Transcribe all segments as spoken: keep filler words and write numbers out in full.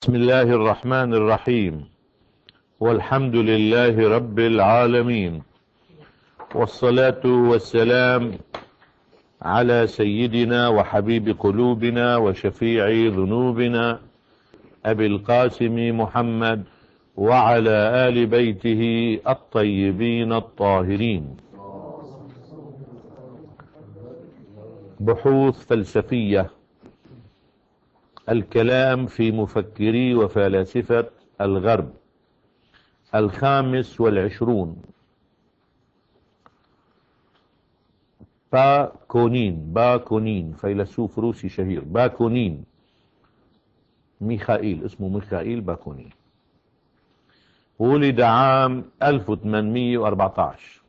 بسم الله الرحمن الرحيم. والحمد لله رب العالمين، والصلاة والسلام على سيدنا وحبيب قلوبنا وشفيع ذنوبنا أبي القاسم محمد وعلى آل بيته الطيبين الطاهرين. بحوث فلسفية، الكلام في مفكري وفلاسفة الغرب، الخامس والعشرون. باكونين باكونين فيلسوف روسي شهير، باكونين ميخائيل، اسمه ميخائيل باكونين. ولد عام ألف وثمانمئة وأربعة عشر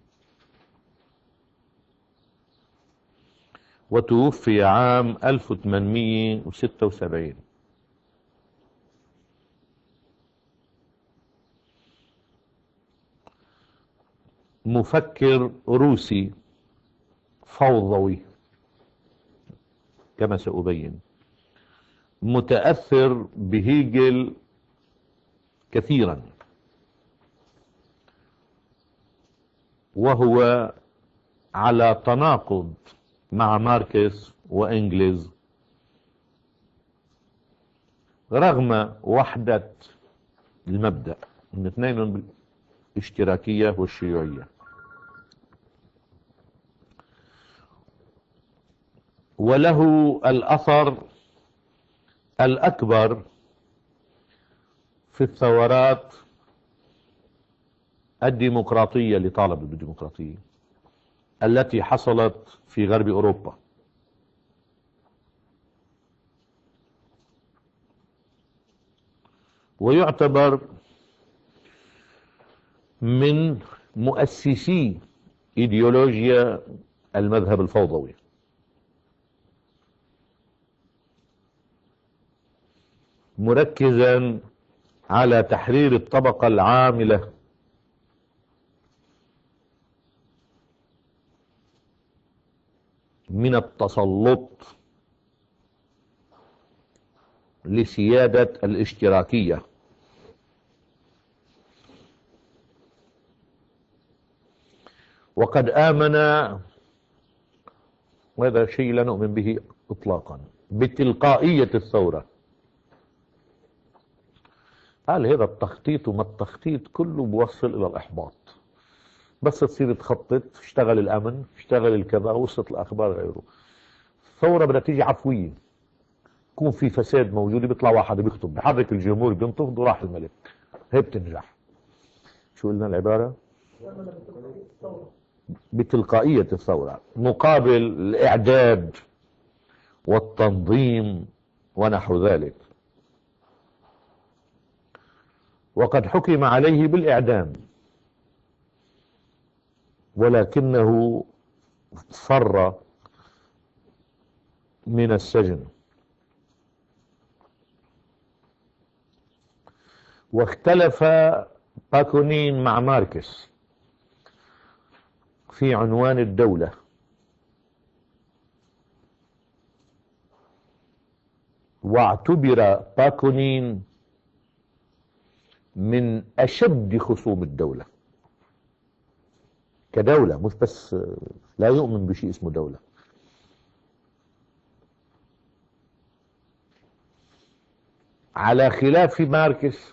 وتوفي عام ألف وثمانمئة وستة وسبعين. مفكر روسي فوضوي كما سأبين، متأثر بهيجل كثيرا، وهو على تناقض مع ماركس وإنجلز رغم وحدة المبدأ، من اثنين الاشتراكية والشيوعية. وله الأثر الأكبر في الثورات الديمقراطية اللي طالبت بالديمقراطية التي حصلت في غرب أوروبا. ويعتبر من مؤسسي إيديولوجيا المذهب الفوضوي. مركزا على تحرير الطبقة العاملة من التسلط لسيادة الاشتراكية. وقد آمن، وهذا شيء لا نؤمن به إطلاقا، بتلقائية الثورة. قال هذا التخطيط وما التخطيط كله بوصل إلى الإحباط، بس تصير تخطط، اشتغل الأمن، اشتغل الكذا، وصلت الأخبار غيره. الثورة بدها تيجي عفوية، يكون في فساد موجود، بيطلع واحد بيخطب، بحرك الجمهور، بينتفض وراح الملك، هي بتنجح. شو قلنا العبارة؟ بتلقائية الثورة مقابل الإعداد والتنظيم ونحو ذلك. وقد حكم عليه بالإعدام، ولكنه فر من السجن. واختلف باكونين مع ماركس في عنوان الدولة. واعتبر باكونين من أشد خصوم الدولة كدولة، مش بس لا يؤمن بشيء اسمه دولة. على خلاف ماركس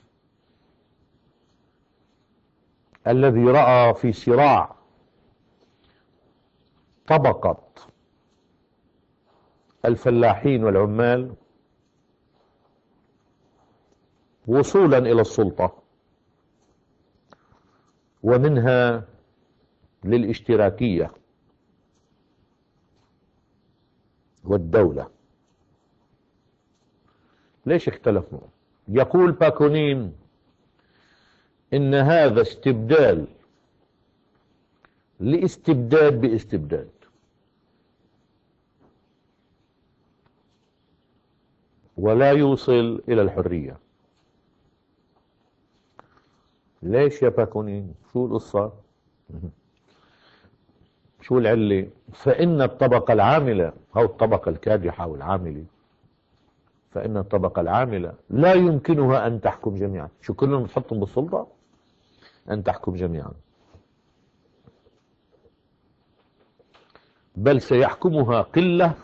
الذي رأى في صراع طبقة الفلاحين والعمال وصولا إلى السلطة، ومنها للاشتراكية والدولة. ليش اختلفوا؟ يقول باكونين إن هذا استبدال لاستبداد باستبداد، ولا يوصل إلى الحرية. ليش يا باكونين؟ شو القصة؟ شو العلة؟ فإن الطبقة العاملة أو الطبقة الكادحة والعاملة فإن الطبقة العاملة لا يمكنها أن تحكم جميعا. شو كلهم تحطهم بالسلطة؟ أن تحكم جميعا، بل سيحكمها قلة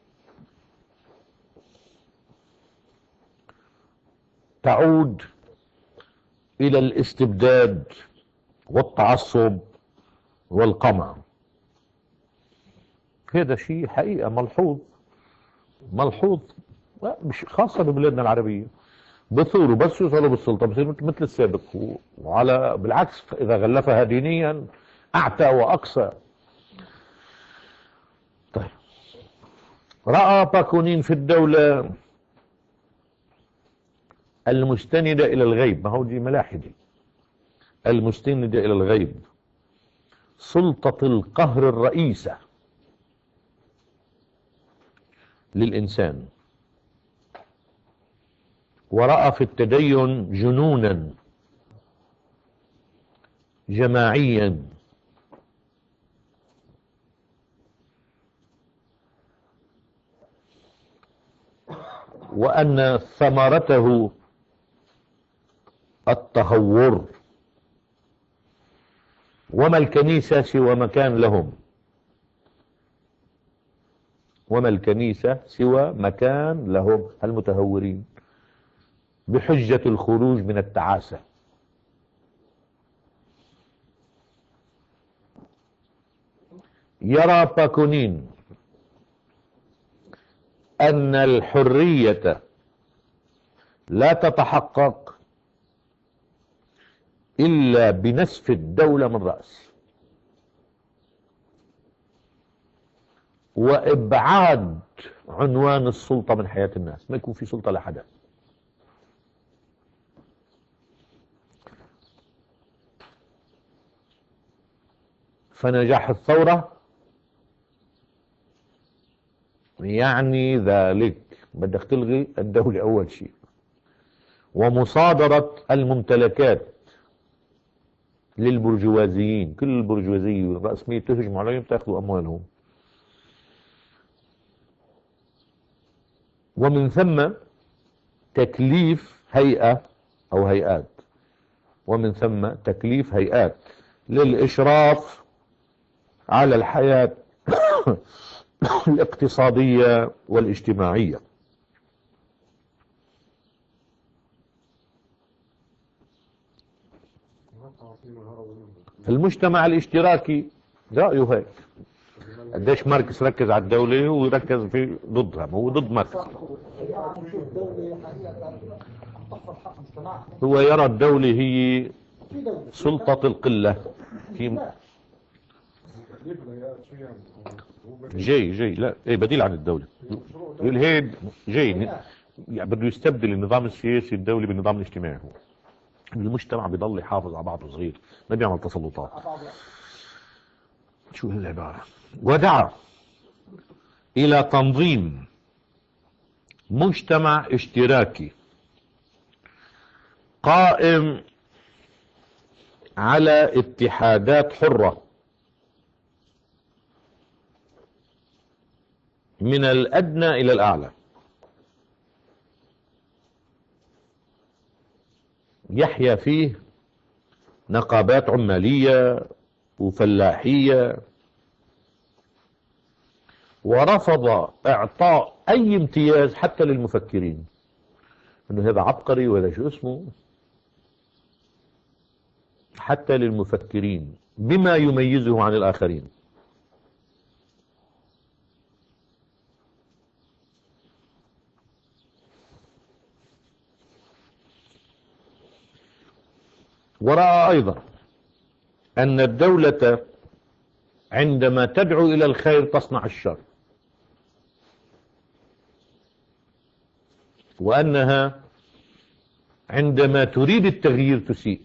تعود إلى الاستبداد والتعصب والقمع. هذا شيء حقيقة ملحوظ ملحوظ مش خاصة ببلادنا العربية. بثوروا بس يوصلوا بالسلطة بصير مثل السابق، وعلى بالعكس إذا غلفها دينيا أعتى وأقصى. طيب، رأى باكونين في الدولة المستندة إلى الغيب، ما هو دي ملاحدة، المستندة إلى الغيب سلطة القهر الرئيسة للإنسان، ورأى في التدين جنونا جماعيا وأن ثمرته التهور، وما الكنيسة سوى مكان لهم، وما الكنيسة سوى مكان لهم المتهورين بحجة الخروج من التعاسة. يرى باكونين أن الحرية لا تتحقق إلا بنسف الدولة من رأس، وإبعاد عنوان السلطة من حياة الناس، ما يكون في سلطة لحدا. فنجاح الثورة يعني ذلك بدك تلغي الدولة أول شيء، ومصادرة الممتلكات للبرجوازيين، كل البرجوازية والرأسمية تهجموا عليهم تأخذوا أموالهم، ومن ثم تكليف هيئة أو هيئات، ومن ثم تكليف هيئات للإشراف على الحياة الاقتصادية والاجتماعية. المجتمع الاشتراكي رأيه هيك. قديش ماركس ركز على الدولة ويركز في ضدها، هو ضد ماركس. هو يرى الدولة هي سلطة القلة في جاي جاي لا ايه بديل عن الدولة. الهيد جاي يعني بده يستبدل النظام السياسي الدولي بالنظام الاجتماعي. هو المجتمع بيضل يحافظ على بعضه صغير، ما بيعمل تسلطات. شو العبارة؟ ودعا إلى تنظيم مجتمع اشتراكي قائم على اتحادات حرة من الأدنى إلى الأعلى، يحيا فيه نقابات عمالية وفلاحية، ورفض إعطاء أي امتياز حتى للمفكرين، إنه هذا عبقري وهذا شو اسمه، حتى للمفكرين بما يميزه عن الآخرين. ورأى أيضا أن الدولة عندما تدعو إلى الخير تصنع الشر، وأنها عندما تريد التغيير تسيء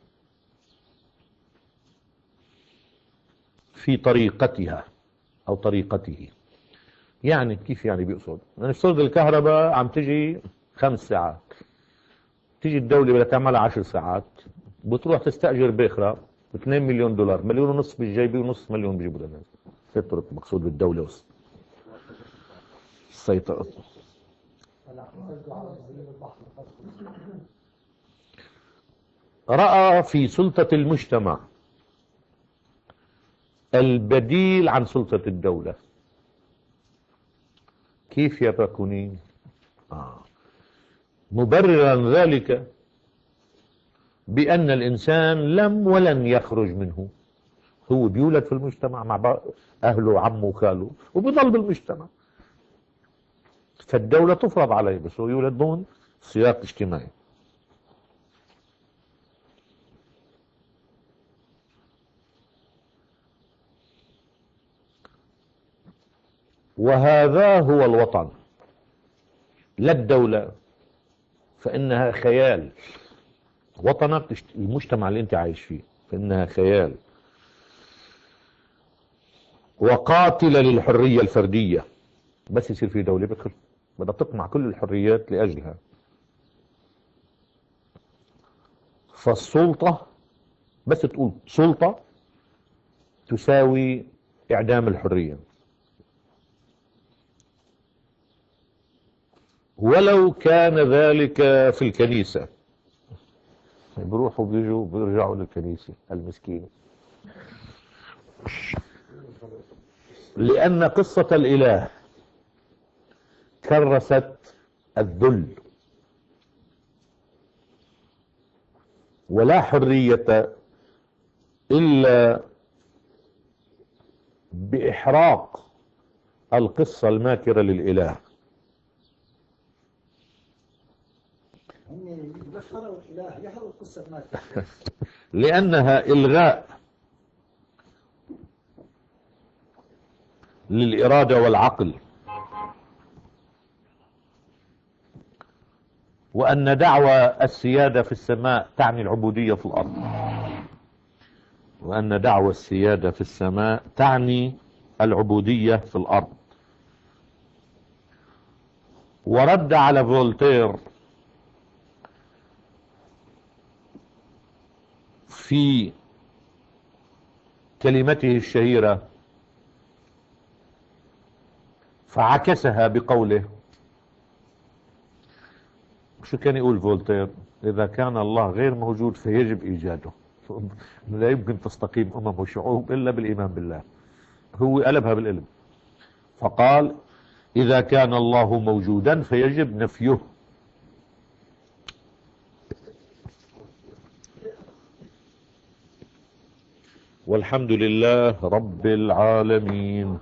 في طريقتها أو طريقته. يعني كيف يعني بيقصد؟ يعني فرض الكهرباء عم تجي خمس ساعات، تيجي الدولة بدها تعملها عشر ساعات، بتروح تستأجر بيخرة باثنين مليون دولار، مليون ونص بالجيبي ونص مليون بيجيبوا للناس. سترة مقصود بالدولة السيطرة. رأى في سلطة المجتمع البديل عن سلطة الدولة. كيف يا باكونين؟ آه. مبررا ذلك بأن الإنسان لم ولن يخرج منه، هو بيولد في المجتمع مع أهله وعمه وخاله وبيضل بالمجتمع، فالدولة تفرض عليه بس هو يولد ضمن سياق اجتماعي. وهذا هو الوطن، لا الدولة، فإنها خيال. وطنك المجتمع اللي انت عايش فيه، فإنها خيال وقاتلة للحرية الفردية. بس يصير في دولة بكل بدها تقمع كل الحريات لأجلها. فالسلطة بس تقول سلطة تساوي إعدام الحرية، ولو كان ذلك في الكنيسة. بيروحوا بيجوا بيرجعوا للكنيسة المسكين، لأن قصة الإله كرست الذل، ولا حرية إلا بإحراق القصة الماكرة للإله. لأنها إلغاء للإرادة والعقل، وأن دعوى السيادة في السماء تعني العبودية في الأرض، وأن دعوى السيادة في السماء تعني العبودية في الأرض. ورد على فولتير في كلمته الشهيرة فعكسها بقوله. شو كان يقول فولتير؟ إذا كان الله غير موجود فيجب إيجاده، لا يمكن تستقيم أمم وشعوب إلا بالإيمان بالله. هو قلبها بالعلم فقال إذا كان الله موجودا فيجب نفيه. والحمد لله رب العالمين.